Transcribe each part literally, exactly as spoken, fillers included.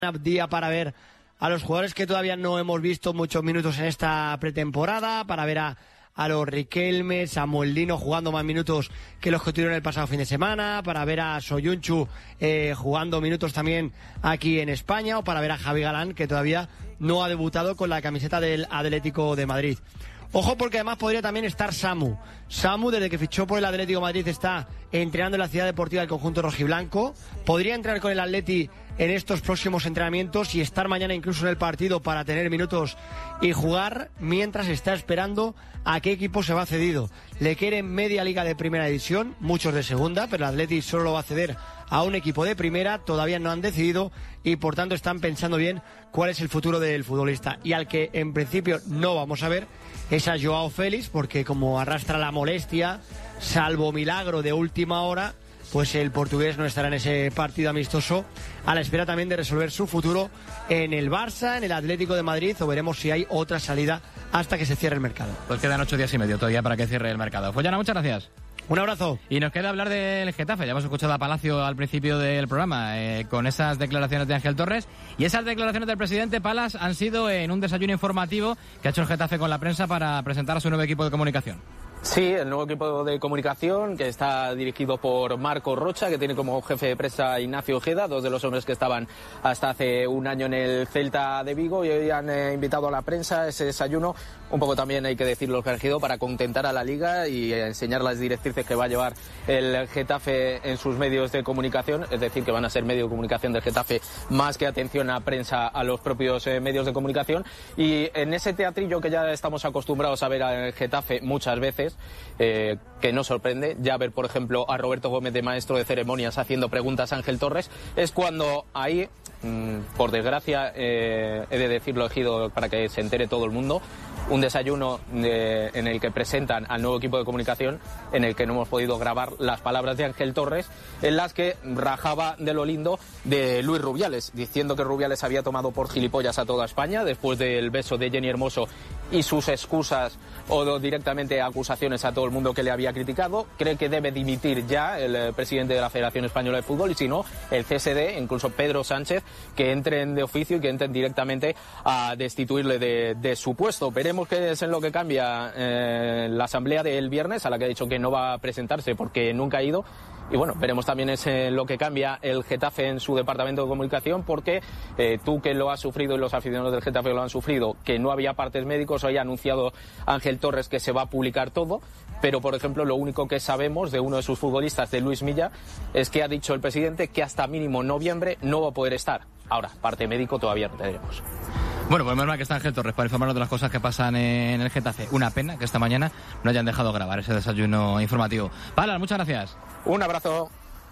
día para ver a los jugadores que todavía no hemos visto muchos minutos en esta pretemporada, para ver a, a los Riquelme, Samuel Lino jugando más minutos que los que tuvieron el pasado fin de semana, para ver a Soyuncu eh, jugando minutos también aquí en España, o para ver a Javi Galán, que todavía no ha debutado con la camiseta del Atlético de Madrid. Ojo, porque además podría también estar Samu. Samu, desde que fichó por el Atlético de Madrid, está entrenando en la ciudad deportiva del conjunto rojiblanco. Podría entrar con el Atleti en estos próximos entrenamientos y estar mañana incluso en el partido para tener minutos y jugar, mientras está esperando a qué equipo se va cedido. Le quieren media liga de primera división, muchos de segunda, pero el Atleti solo lo va a ceder a un equipo de primera. Todavía no han decidido y por tanto están pensando bien cuál es el futuro del futbolista. Y al que en principio no vamos a ver es a Joao Félix, porque como arrastra la molestia, salvo milagro de última hora, pues el portugués no estará en ese partido amistoso, a la espera también de resolver su futuro en el Barça, en el Atlético de Madrid, o veremos si hay otra salida hasta que se cierre el mercado. Pues quedan ocho días y medio todavía para que cierre el mercado. Follana, muchas gracias. Un abrazo. Y nos queda hablar del Getafe. Ya hemos escuchado a Palacio al principio del programa eh, con esas declaraciones de Ángel Torres, y esas declaraciones del presidente Palas han sido en un desayuno informativo que ha hecho el Getafe con la prensa para presentar a su nuevo equipo de comunicación. Sí, el nuevo equipo de comunicación, que está dirigido por Marco Rocha, que tiene como jefe de prensa Ignacio Ojeda, dos de los hombres que estaban hasta hace un año en el Celta de Vigo, y hoy han eh, invitado a la prensa a ese desayuno, un poco también hay que decirlo, elegido para contentar a la Liga y eh, enseñar las directrices que va a llevar el Getafe en sus medios de comunicación, es decir, que van a ser medio de comunicación del Getafe más que atención a prensa a los propios eh, medios de comunicación. Y en ese teatrillo que ya estamos acostumbrados a ver al Getafe muchas veces, Eh, que no sorprende, ya ver por ejemplo a Roberto Gómez de maestro de ceremonias haciendo preguntas a Ángel Torres, es cuando ahí, mmm, por desgracia, eh, he de decirlo, Ejido, para que se entere todo el mundo, un desayuno de, en el que presentan al nuevo equipo de comunicación, en el que no hemos podido grabar las palabras de Ángel Torres, en las que rajaba de lo lindo de Luis Rubiales, diciendo que Rubiales había tomado por gilipollas a toda España después del beso de Jenny Hermoso y sus excusas o directamente acusaciones a todo el mundo que le había criticado. Cree que debe dimitir ya el eh, presidente de la Federación Española de Fútbol, y si no, el C S D, incluso Pedro Sánchez, que entren de oficio y que entren directamente a destituirle de, de su puesto. Veremos qué es en lo que cambia eh, la asamblea del viernes, a la que ha dicho que no va a presentarse porque nunca ha ido. Y bueno, veremos también es en lo que cambia el Getafe en su departamento de comunicación, porque eh, tú que lo has sufrido y los aficionados del Getafe lo han sufrido, que no había partes médicos, hoy ha anunciado Ángel Torres que se va a publicar todo, pero por ejemplo lo único que sabemos de uno de sus futbolistas, de Luis Milla, es que ha dicho el presidente que hasta mínimo noviembre no va a poder estar. Ahora, parte médico todavía no tendremos. Bueno, pues menos mal que está Ángel Torres para informarnos de las cosas que pasan en el Getafe. Una pena que esta mañana no hayan dejado grabar ese desayuno informativo. Palas, muchas gracias. Un abrazo.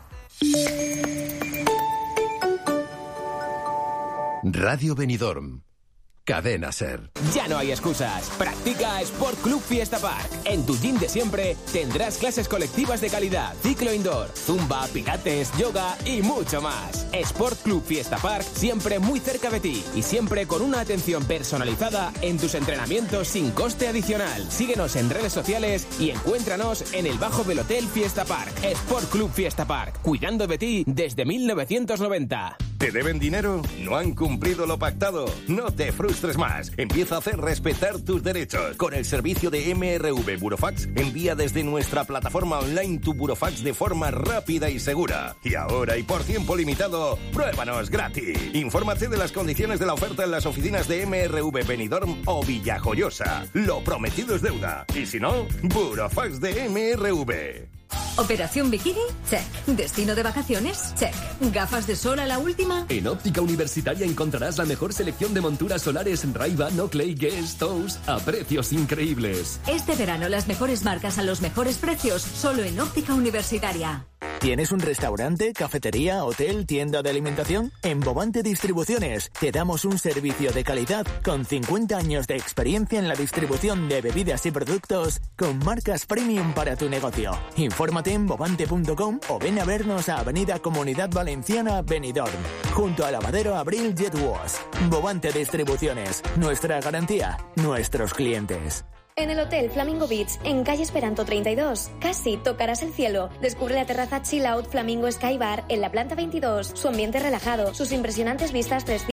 Radio Benidorm. Cadena Ser. Ya no hay excusas. Practica Sport Club Fiesta Park. En tu gym de siempre tendrás clases colectivas de calidad, ciclo indoor, zumba, pilates, yoga y mucho más. Sport Club Fiesta Park, siempre muy cerca de ti y siempre con una atención personalizada en tus entrenamientos sin coste adicional. Síguenos en redes sociales y encuéntranos en el bajo del Hotel Fiesta Park. Sport Club Fiesta Park, cuidando de ti desde mil novecientos noventa. ¿Te deben dinero? ¿No han cumplido lo pactado? No te frustres más. Empieza a hacer respetar tus derechos. Con el servicio de M R V Burofax, envía desde nuestra plataforma online tu burofax de forma rápida y segura. Y ahora y por tiempo limitado, pruébanos gratis. Infórmate de las condiciones de la oferta en las oficinas de M R V Benidorm o Villajoyosa. Lo prometido es deuda. Y si no, burofax de M R V. ¿Operación bikini? Check. ¿Destino de vacaciones? Check. ¿Gafas de sol a la última? En Óptica Universitaria encontrarás la mejor selección de monturas solares Ray-Ban, Oakley, Guess, Toast a precios increíbles. Este verano las mejores marcas a los mejores precios solo en Óptica Universitaria. ¿Tienes un restaurante, cafetería, hotel, tienda de alimentación? En Bovante Distribuciones te damos un servicio de calidad con cincuenta años de experiencia en la distribución de bebidas y productos con marcas premium para tu negocio. Infórmate en bovante punto com o ven a vernos a Avenida Comunidad Valenciana, Benidorm, junto al lavadero Abril Jet Wash. Bovante Distribuciones, nuestra garantía, nuestros clientes. En el Hotel Flamingo Beach, en calle Esperanto treinta y dos, casi tocarás el cielo. Descubre la terraza Chill Out Flamingo Sky Bar en la planta veintidós. Su ambiente relajado, sus impresionantes vistas trescientos